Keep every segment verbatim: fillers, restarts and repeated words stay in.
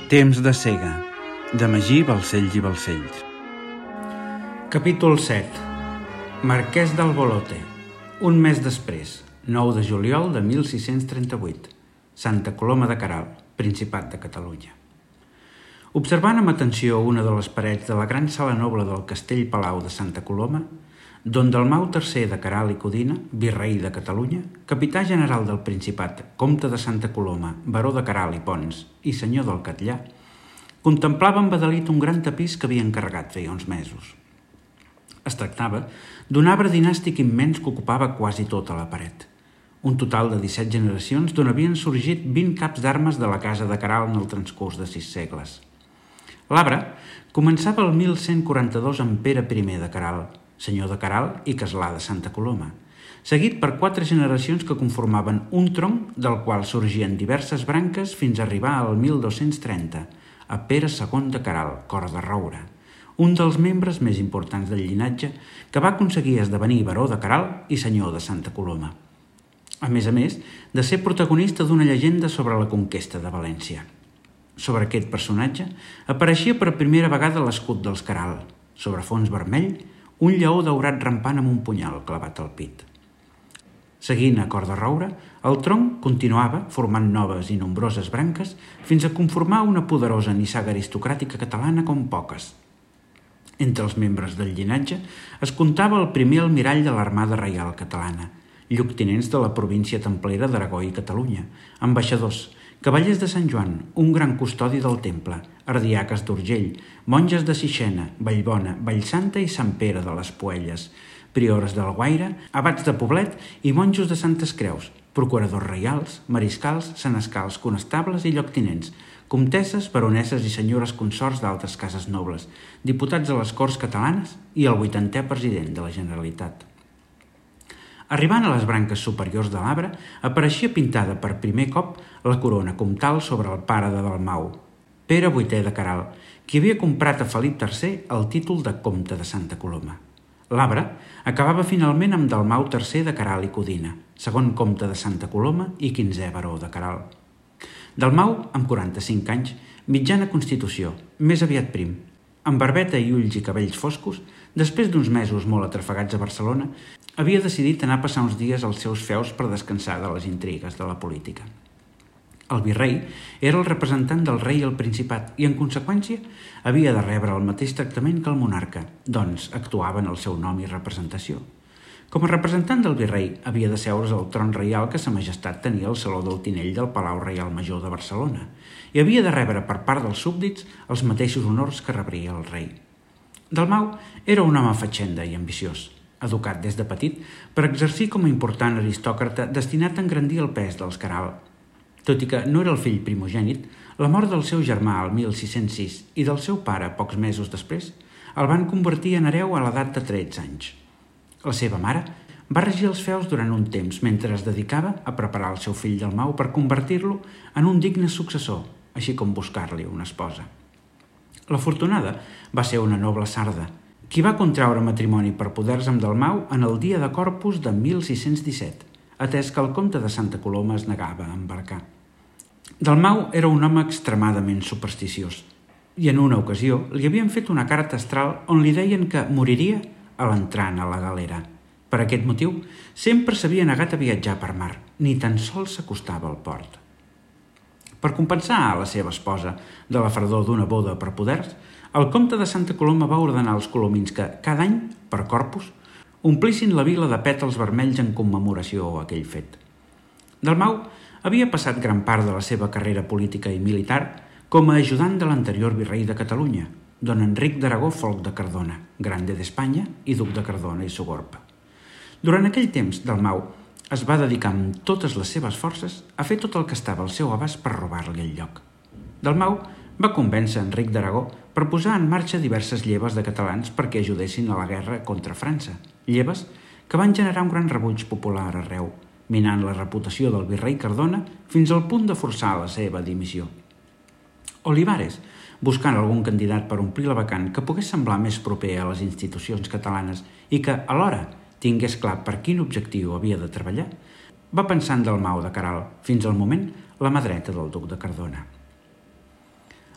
Temps de cega, de Magí Balcells i Balcells. Capítol set. Marquès del Bolote. Un mes després, nou de juliol de mil sis-cents trenta-vuit. Santa Coloma de Queralt, Principat de Catalunya. Observant amb atenció una de les parets de la gran sala noble del castell Palau de Santa Coloma, don Dalmau tercer de Queralt i Codina, virrei de Catalunya, capità general del Principat, comte de Santa Coloma, baró de Queralt i Pons i senyor del Catllar, contemplava embadalit un gran tapís que havia encarregat feia uns mesos. Es tractava d'un arbre dinàstic immens que ocupava quasi tota la paret. Un total de disset generacions d'on havien sorgit vint caps d'armes de la casa de Queralt en el transcurs de sis segles. L'arbre començava el mil cent quaranta-dos amb Pere primer de Queralt, senyor de Queralt i castlà de Santa Coloma, seguit per quatre generacions que conformaven un tronc del qual sorgien diverses branques fins a arribar al mil dos-cents trenta, a Pere segon de Queralt, cor de roure, un dels membres més importants del llinatge que va aconseguir esdevenir baró de Queralt i senyor de Santa Coloma. A més a més, de ser protagonista d'una llegenda sobre la conquesta de València. Sobre aquest personatge apareixia per primera vegada l'escut dels Queralt, sobre fons vermell, un lleó daurat rampant amb un punyal clavat al pit. Seguint a cor de roure, el tronc continuava formant noves i nombroses branques fins a conformar una poderosa nissaga aristocràtica catalana com poques. Entre els membres del llinatge es comptava el primer almirall de l'Armada Reial Catalana, lloctinents de la província templera d'Aragó i Catalunya, ambaixadors, cavallers de Sant Joan, un gran custodi del temple, ardiaques d'Urgell, monges de Sixena, Vallbona, Vallsanta i Sant Pere de les Puelles, priores del Guaire, abats de Poblet i monjos de Santes Creus, procuradors reials, mariscals, senescals, conestables i lloctinents, comtesses, baronesses i senyores consorts d'altres cases nobles, diputats a les Corts Catalanes i el vuitantè president de la Generalitat. Arribant a les branques superiors de l'arbre, apareixia pintada per primer cop la corona comtal sobre el pare de Dalmau, Pere vuitè de Queralt, qui havia comprat a Felip tercer el títol de comte de Santa Coloma. L'arbre acabava finalment amb Dalmau tercer de Queralt i Codina, segon comte de Santa Coloma i quinzè baró de Queralt. Dalmau, amb quaranta-cinc anys, mitjana constitució, més aviat prim, amb barbeta i ulls i cabells foscos, després d'uns mesos molt atrafegats a Barcelona, havia decidit anar a passar uns dies als seus feus per descansar de les intrigues de la política. El virrei era el representant del rei al Principat i, en conseqüència, havia de rebre el mateix tractament que el monarca, doncs actuava en el seu nom i representació. Com a representant del virrei, havia de seure's al tron reial que Sa Majestat tenia al Saló del Tinell del Palau Reial Major de Barcelona i havia de rebre per part dels súbdits els mateixos honors que rebria el rei. Dalmau era un home fatxenda i ambiciós, educat des de petit per exercir com a important aristòcrata destinat a engrandir el pes dels Queralt. Tot i que no era el fill primogènit, la mort del seu germà al mil sis-cents sis i del seu pare pocs mesos després el van convertir en hereu a l'edat de tretze anys. La seva mare va regir els feus durant un temps mentre es dedicava a preparar el seu fill Dalmau per convertir-lo en un digne successor, així com buscar-li una esposa. L'afortunada va ser una noble sarda, qui va contraure matrimoni per poders amb Dalmau en el dia de Corpus de mil sis-cents disset, atès que el comte de Santa Coloma es negava a embarcar. Dalmau era un home extremadament supersticiós i en una ocasió li havien fet una carta astral on li deien que moriria a l'entrant a la galera. Per aquest motiu, sempre s'havia negat a viatjar per mar, ni tan sols s'acostava al port. Per compensar a la seva esposa de la fredor d'una boda per poders, el comte de Santa Coloma va ordenar als colomins que, cada any, per Corpus, omplissin la vila de pètals vermells en commemoració a aquell fet. Dalmau havia passat gran part de la seva carrera política i militar com a ajudant de l'anterior virrei de Catalunya, don Enric d'Aragó Folc de Cardona, Grande d'Espanya i duc de Cardona i Sogorb. Durant aquell temps, Dalmau es va dedicar amb totes les seves forces a fer tot el que estava al seu abast per robar-li el lloc. Dalmau va convèncer Enric d'Aragó per posar en marxa diverses lleves de catalans perquè ajudessin a la guerra contra França, lleves que van generar un gran rebuig popular arreu, minant la reputació del virrei Cardona fins al punt de forçar la seva dimissió. Olivares, buscant algun candidat per omplir la vacant que pogués semblar més proper a les institucions catalanes i que, alhora, tingués clar per quin objectiu havia de treballar, va pensar en Dalmau de Queralt, fins al moment la mà dreta del duc de Cardona.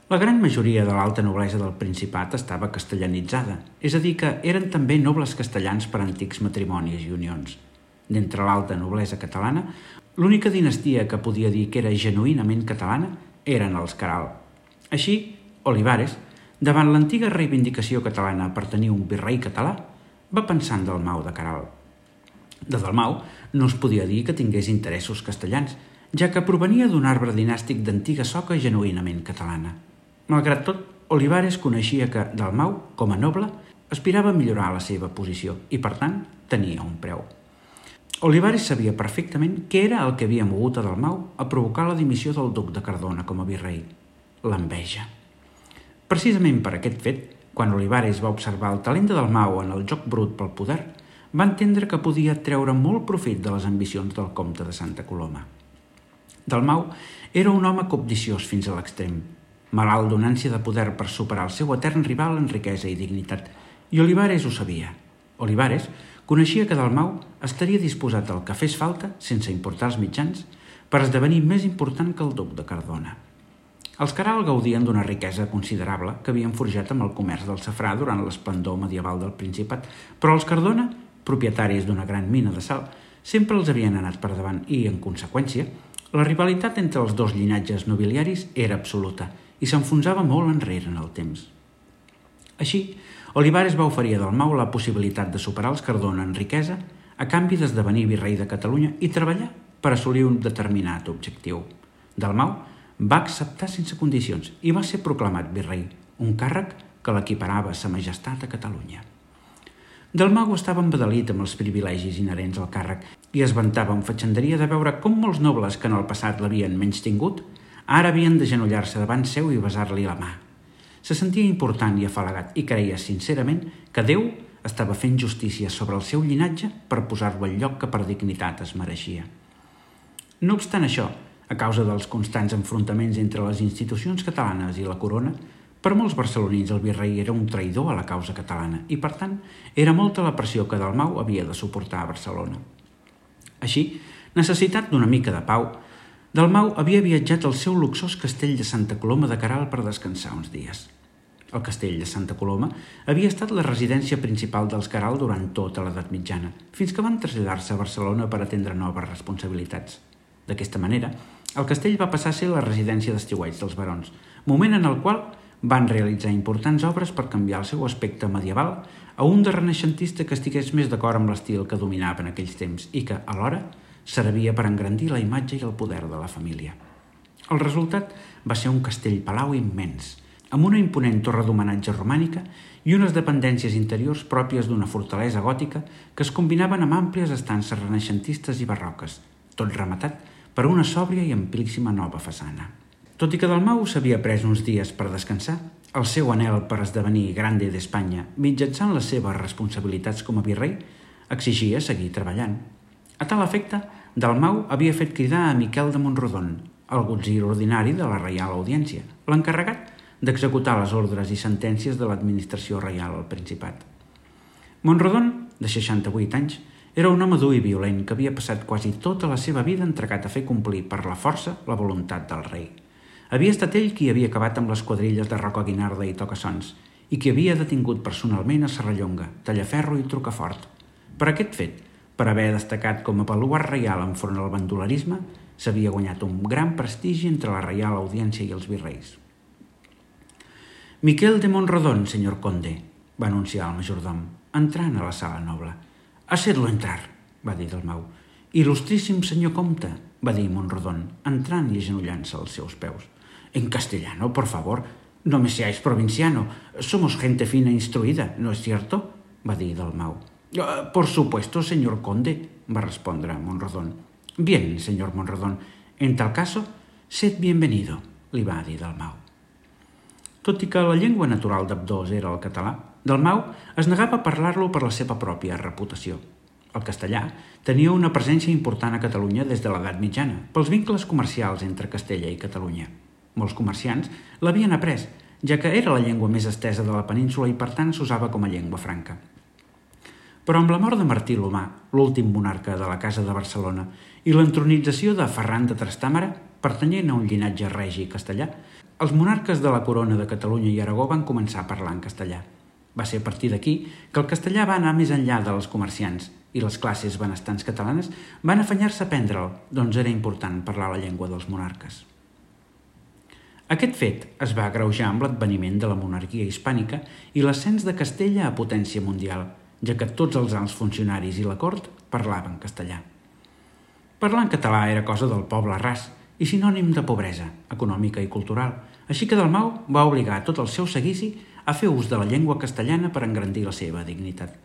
La gran majoria de l'alta noblesa del Principat estava castellanitzada, és a dir que eren també nobles castellans per antics matrimonis i unions. D'entre l'alta noblesa catalana, l'única dinastia que podia dir que era genuïnament catalana eren els Queralt. Així, Olivares, davant l'antiga reivindicació catalana per tenir un virrei català, va pensar en Dalmau de Queralt. De Dalmau no es podia dir que tingués interessos castellans, ja que provenia d'un arbre dinàstic d'antiga soca genuïnament catalana. Malgrat tot, Olivares coneixia que Dalmau, com a noble, aspirava a millorar la seva posició i, per tant, tenia un preu. Olivares sabia perfectament què era el que havia mogut a Dalmau a provocar la dimissió del duc de Cardona com a virrei: l'enveja. Precisament per aquest fet, quan Olivares va observar el talent de Dalmau en el joc brut pel poder, va entendre que podia treure molt profit de les ambicions del comte de Santa Coloma. Dalmau era un home cobdiciós fins a l'extrem, malalt d'una ànsia de poder per superar el seu etern rival en riquesa i dignitat, i Olivares ho sabia. Olivares coneixia que Dalmau estaria disposat al que fes falta, sense importar els mitjans, per esdevenir més important que el duc de Cardona. Els Queralt gaudien d'una riquesa considerable que havien forjat amb el comerç del safrà durant l'esplendor medieval del Principat, però els Cardona, propietaris d'una gran mina de sal, sempre els havien anat per davant i, en conseqüència, la rivalitat entre els dos llinatges nobiliaris era absoluta i s'enfonsava molt enrere en el temps. Així, Olivares va oferir a Dalmau la possibilitat de superar els Cardona en riquesa a canvi d'esdevenir virrei de Catalunya i treballar per assolir un determinat objectiu. Dalmau va acceptar sense condicions i va ser proclamat virrei, un càrrec que l'equiparava a sa majestat a Catalunya. Dalmau estava embadalit amb els privilegis inherents al càrrec i es vantava amb fatxenderia de veure com molts nobles que en el passat l'havien menystingut ara havien d'agenollar-se davant seu i besar-li la mà. Se sentia important i afalagat i creia sincerament que Déu estava fent justícia sobre el seu llinatge per posar-lo al lloc que per dignitat es mereixia. No obstant això, a causa dels constants enfrontaments entre les institucions catalanes i la corona, per molts barcelonins el virrei era un traïdor a la causa catalana i, per tant, era molta la pressió que Dalmau havia de suportar a Barcelona. Així, necessitat d'una mica de pau, Dalmau havia viatjat al seu luxós castell de Santa Coloma de Queralt per descansar uns dies. El castell de Santa Coloma havia estat la residència principal dels Queralt durant tota l'edat mitjana, fins que van traslladar-se a Barcelona per atendre noves responsabilitats. D'aquesta manera, el castell va passar a ser la residència d'estiueig dels barons, moment en el qual van realitzar importants obres per canviar el seu aspecte medieval a un de renaixentista que estigués més d'acord amb l'estil que dominava en aquells temps i que, alhora, servia per engrandir la imatge i el poder de la família. El resultat va ser un castell-palau immens, amb una imponent torre d'homenatge romànica i unes dependències interiors pròpies d'una fortalesa gòtica que es combinaven amb àmplies estances renaixentistes i barroques, tot rematat per una sòbria i amplíssima nova façana. Tot i que Dalmau s'havia pres uns dies per descansar, el seu anhel per esdevenir Grande d'Espanya mitjançant les seves responsabilitats com a virrei exigia seguir treballant. A tal efecte, Dalmau havia fet cridar a Miquel de Montrodon, el gutzir ordinari de la Reial Audiència, l'encarregat d'executar les ordres i sentències de l'administració reial al Principat. Montrodon, de seixanta-vuit anys, era un home dur i violent que havia passat quasi tota la seva vida entregat a fer complir per la força la voluntat del rei. Havia estat ell qui havia acabat amb les quadrilles de Roca Guinarda i Tocassons i qui havia detingut personalment a Serrallonga, Tallaferro i Trucafort. Per aquest fet, per haver destacat com a baluart reial enfront al bandolerisme, s'havia guanyat un gran prestigi entre la Reial Audiència i els virreis. «Miquel de Montrodon, senyor conde», va anunciar el majordom, entrant a la sala noble. «Hacedlo entrar», va dir Dalmau. «Il·lustríssim senyor comte», va dir Montrodon, entrant i agenollant-se als seus peus. «En castellano, por favor, no me seáis provinciano. Somos gente fina e instruida, ¿no es cierto?», va dir Dalmau. «Por supuesto, señor conde», va respondre Montrodon. «Bien, señor Montrodon, en tal caso, sed bienvenido», li va dir Dalmau. Tot i que la llengua natural d'ambdós era el català, Dalmau es negava a parlar-lo per la seva pròpia reputació. El castellà tenia una presència important a Catalunya des de l'edat mitjana, pels vincles comercials entre Castella i Catalunya. Molts comerciants l'havien après, ja que era la llengua més estesa de la península i per tant s'usava com a llengua franca. Però amb la mort de Martí l'Humà, l'últim monarca de la Casa de Barcelona, i l'entronització de Ferran de Trastàmara, pertanyent a un llinatge regi castellà, els monarques de la corona de Catalunya i Aragó van començar a parlar en castellà. Va ser a partir d'aquí que el castellà va anar més enllà dels comerciants i les classes benestants catalanes van afanyar-se a aprendre'l, doncs era important parlar la llengua dels monarques. Aquest fet es va agreujar amb l'adveniment de la monarquia hispànica i l'ascens de Castella a potència mundial, ja que tots els alts funcionaris i la cort parlaven castellà. Parlar en català era cosa del poble ras i sinònim de pobresa econòmica i cultural, així que Dalmau va obligar a tot el seu seguici a fer ús de la llengua castellana per engrandir la seva dignitat.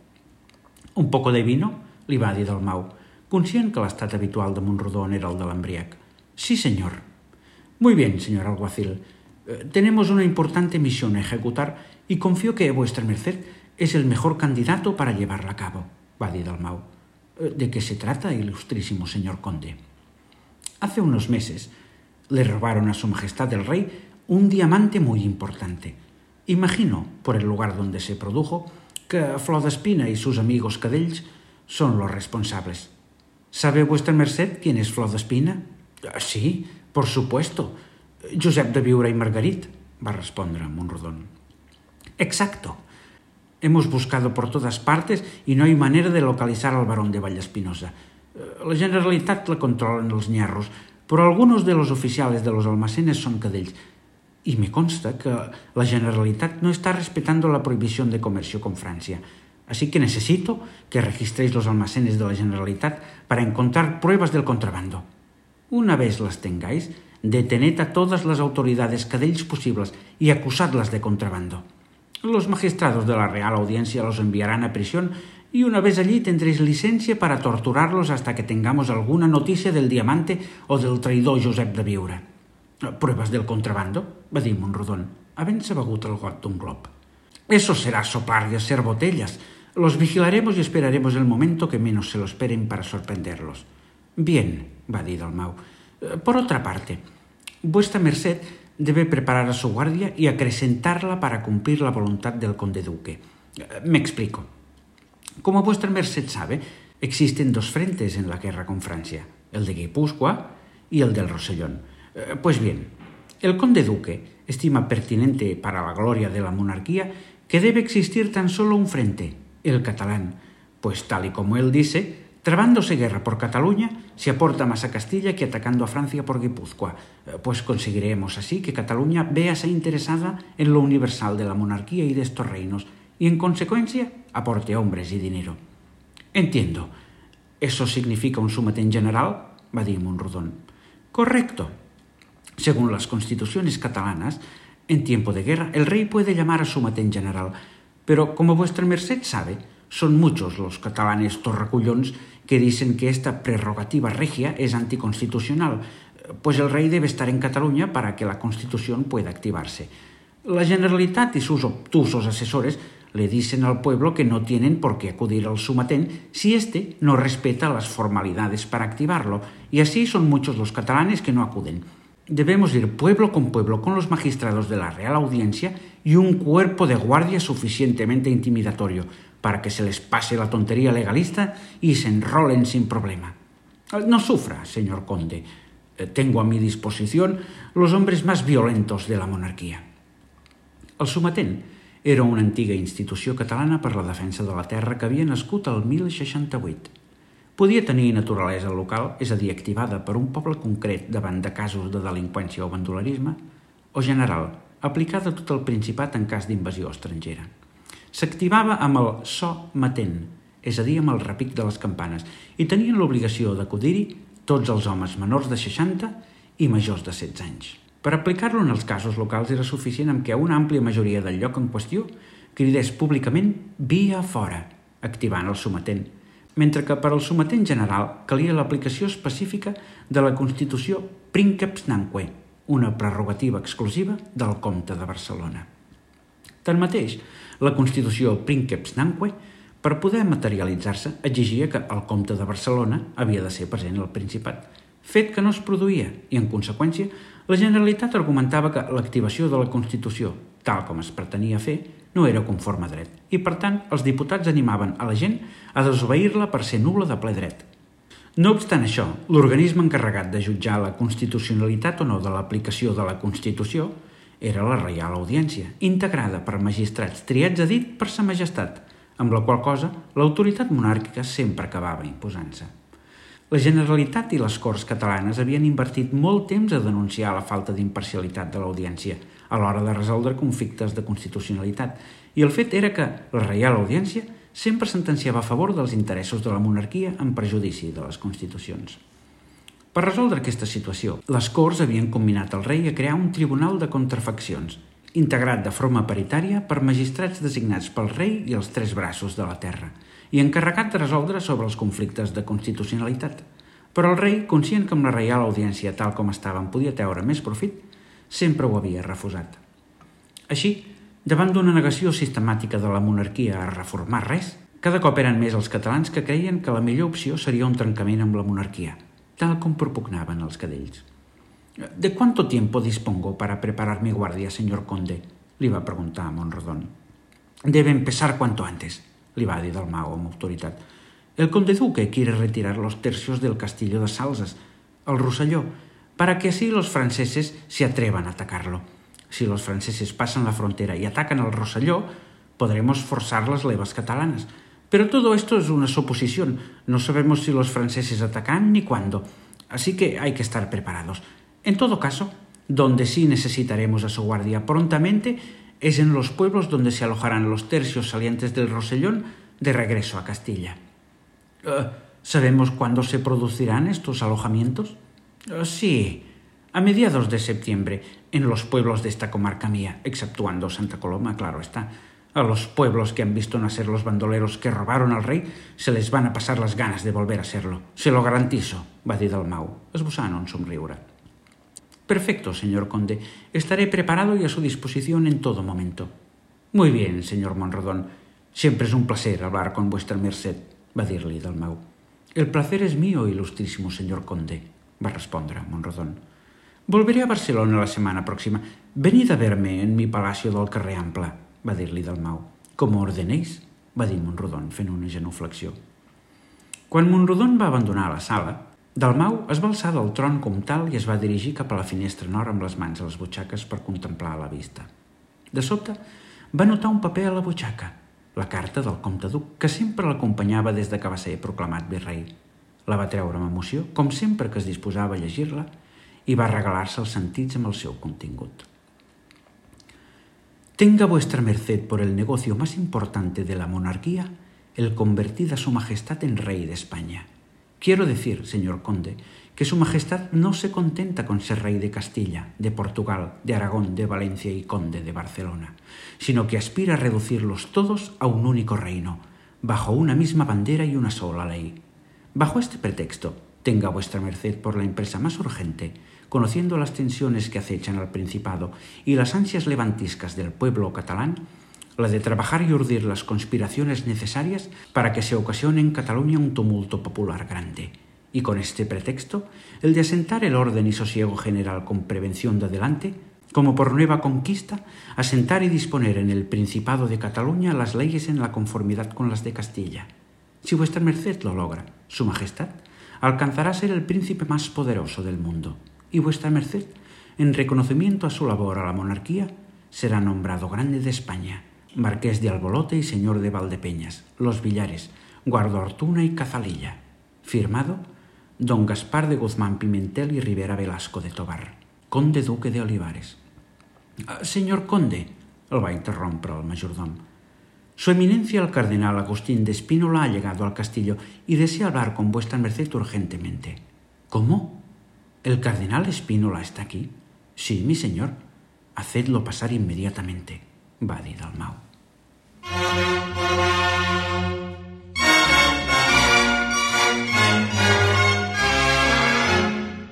«Un poco de vino?», li va dir Dalmau, conscient que l'estat habitual de Montrodon era el de l'embriac. «Sí, señor». «Muy bien, señor alguacil. Tenemos una importante misión a ejecutar y confío que vuestra merced es el mejor candidato para llevarla a cabo», va dir Dalmau. «¿De qué se trata, ilustrísimo señor conde?» «Hace unos meses le robaron a su majestad el rey un diamante muy importante. Imagino, por el lugar donde se produjo, que Flodespina y sus amigos cadells son los responsables. ¿Sabe vuestra merced quién es Flodespina?» «Sí, por supuesto. Josep de Biure y Margarit», va respondre Montrodon. «Exacto. Hemos buscado por todas partes y no hay manera de localizar al barón de Vallespinosa. La Generalitat la controlan los ñarros, pero algunos de los oficiales de los almacenes son cadells. Y me consta que la Generalitat no está respetando la prohibición de comercio con Francia. Así que necesito que registréis los almacenes de la Generalitat para encontrar pruebas del contrabando. Una vez las tengáis, detened a todas las autoridades cadells posibles y acusadlas de contrabando. Los magistrados de la Real Audiencia los enviarán a prisión y una vez allí tendréis licencia para torturarlos hasta que tengamos alguna noticia del diamante o del traïdor Josep de Biure». «Pruebas del contrabando?», va dir Montrodon, havent-se begut el got d'un glob. «Eso será soplar y hacer botellas. Los vigilaremos y esperaremos el momento que menos se lo esperen para sorprenderlos». «Bien», va dir Dalmau. «Por otra parte, vuestra merced debe preparar a su guardia y acrecentarla para cumplir la voluntad del conde duque. Me explico. Como vuestra merced sabe, existen dos frentes en la guerra con Francia, el de Guipúzcoa y el del Rosellón. Pues bien, el conde duque estima pertinente para la gloria de la monarquía que debe existir tan solo un frente, el catalán, pues tal y como él dice, trabándose guerra por Cataluña, se aporta más a Castilla que atacando a Francia por Guipúzcoa, pues conseguiremos así que Cataluña véase interesada en lo universal de la monarquía y de estos reinos, y en consecuencia aporte hombres y dinero». «Entiendo. ¿Eso significa un sumatén general?», va dir Montrodon. «Correcto. Según las constituciones catalanas, en tiempo de guerra el rey puede llamar a sumatén general, pero como vuestra merced sabe, son muchos los catalanes torracullons que dicen que esta prerrogativa regia es anticonstitucional, pues el rey debe estar en Cataluña para que la Constitución pueda activarse. La Generalitat y sus obtusos asesores le dicen al pueblo que no tienen por qué acudir al sumatén si éste no respeta las formalidades para activarlo, y así son muchos los catalanes que no acuden. Debemos ir pueblo con pueblo con los magistrados de la Real Audiencia y un cuerpo de guardia suficientemente intimidatorio para que se les pase la tontería legalista y se enrolen sin problema. No sufra, señor conde. Tengo a mi disposición los hombres más violentos de la monarquia». El sumatén era una antiga institució catalana per la defensa de la terra que havia nascut el mil seixanta-vuit. Podia tenir naturalesa local, és a dir, activada per un poble concret davant de casos de delinqüència o bandolerisme, o general, aplicada a tot el Principat en cas d'invasió estrangera. S'activava amb el so matent, és a dir, amb el repic de les campanes, i tenien l'obligació d'acudir-hi tots els homes menors de seixanta i majors de setze anys. Per aplicar-lo en els casos locals era suficient amb què una àmplia majoria del lloc en qüestió cridés públicament «via fora», activant el sometent, mentre que per al sometent general calia l'aplicació específica de la Constitució Prínceps Nanque, una prerrogativa exclusiva del comte de Barcelona. Tanmateix, la Constitució Prínceps Nanque, per poder materialitzar-se, exigia que el comte de Barcelona havia de ser present al Principat, fet que no es produïa i, en conseqüència, la Generalitat argumentava que l'activació de la Constitució, tal com es pretenia fer, no era conforme a dret i, per tant, els diputats animaven a la gent a desobeir-la per ser nul·la de ple dret. No obstant això, l'organisme encarregat de jutjar la constitucionalitat o no de l'aplicació de la Constitució era la Reial Audiència, integrada per magistrats triats a dit per sa majestat, amb la qual cosa l'autoritat monàrquica sempre acabava imposant-se. La Generalitat i les Corts catalanes havien invertit molt temps a denunciar la falta d'imparcialitat de l'Audiència a l'hora de resoldre conflictes de constitucionalitat, i el fet era que la Reial Audiència sempre sentenciava a favor dels interessos de la monarquia en perjudici de les constitucions. Per resoldre aquesta situació, les Corts havien combinat el rei a crear un tribunal de contrafaccions, integrat de forma paritària per magistrats designats pel rei i els tres braços de la terra, i encarregat de resoldre sobre els conflictes de constitucionalitat. Però el rei, conscient que amb la Reial Audiència tal com estava en podia treure més profit, sempre ho havia refusat. Així, davant d'una negació sistemàtica de la monarquia a reformar res, cada cop eren més els catalans que creien que la millor opció seria un trencament amb la monarquia, tal com propugnaven els cadells. «¿De cuánto tiempo dispongo para preparar mi guardia, señor conde?», li va preguntar a Monrodon. «Debe empezar cuanto antes», li va dir Dalmau amb autoritat. «El conde duque quiere retirar los tercios del castillo de Salses, al Rosselló, para que así los franceses se atrevan a atacarlo. Si los franceses pasan la frontera y atacan al Rosselló, podremos forzar las levas catalanas. Pero todo esto es una suposición. No sabemos si los franceses atacan ni cuándo. Así que hay que estar preparados. En todo caso, donde sí necesitaremos a su guardia prontamente es en los pueblos donde se alojarán los tercios salientes del Rosellón de regreso a Castilla». Uh, ¿Sabemos cuándo se producirán estos alojamientos? Uh, sí, a mediados de septiembre, en los pueblos de esta comarca mía, exceptuando Santa Coloma, claro está. A los pueblos que han visto nacer los bandoleros que robaron al rey se les van a pasar las ganas de volver a serlo. Se lo garantizo, va dir Dalmau, esboçant un somriure. «Perfecto, señor conde. Estaré preparado y a su disposición en todo momento». «Muy bien, señor Monrodon. Siempre es un placer hablar con vuestra merced», va dir-li Dalmau. «El placer es mío, ilustrísimo señor conde», va respondre Monrodon. «Volveré a Barcelona la setmana pròxima. Venid a verme en mi palacio del carrer Ample», va dir-li Dalmau. «Como ordenéis», va dir Monrodon fent una genuflexió. Quan Monrodon va abandonar la sala, Dalmau es va alçar del tron comtal i es va dirigir cap a la finestra nord amb les mans a les butxaques per contemplar la vista. De sobte, va notar un paper a la butxaca, la carta del comte duc, que sempre l'acompanyava des de que va ser proclamat virrei. La va treure amb emoció, com sempre que es disposava a llegir-la, i va regalar-se els sentits amb el seu contingut. «Tenga vuestra merced por el negocio más importante de la monarquía el convertir a su majestad en rey de España. Quiero decir, señor conde, que su majestad no se contenta con ser rey de Castilla, de Portugal, de Aragón, de Valencia y conde de Barcelona, sino que aspira a reducirlos todos a un único reino, bajo una misma bandera y una sola ley. Bajo este pretexto, tenga vuestra merced por la empresa más urgente, conociendo las tensiones que acechan al Principado y las ansias levantiscas del pueblo catalán, la de trabajar y urdir las conspiraciones necesarias para que se ocasione en Cataluña un tumulto popular grande, y con este pretexto, el de asentar el orden y sosiego general con prevención de adelante, como por nueva conquista, asentar y disponer en el Principado de Cataluña las leyes en la conformidad con las de Castilla. Si vuestra merced lo logra, su majestad alcanzará a ser el príncipe más poderoso del mundo, y vuestra merced, en reconocimiento a su labor a la monarquía, será nombrado grande de España, marqués de Albolote y señor de Valdepeñas, Los Villares, Guardaortuna y Cazalilla. Firmado, don Gaspar de Guzmán Pimentel y Rivera Velasco de Tobar, conde duque de Olivares». «Señor conde», el va interrompre el majordom, «su eminencia el cardenal Agustín de Espínola ha llegado al castillo y desea hablar con vuestra merced urgentemente». «¿Cómo? ¿El cardenal Espínola está aquí?» «Sí, mi señor. Hacedlo pasar inmediatamente», va dir Dalmau.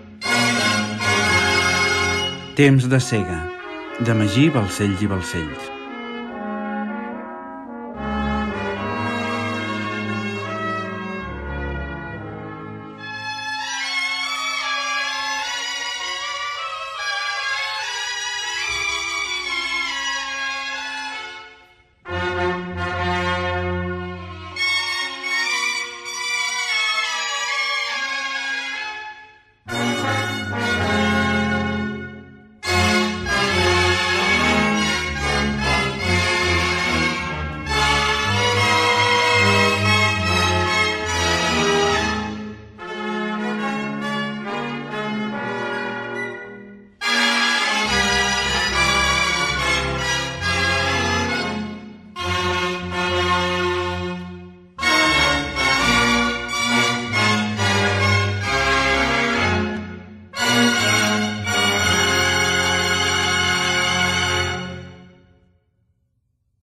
Temps de cega, de Magí Balcells i Balcells.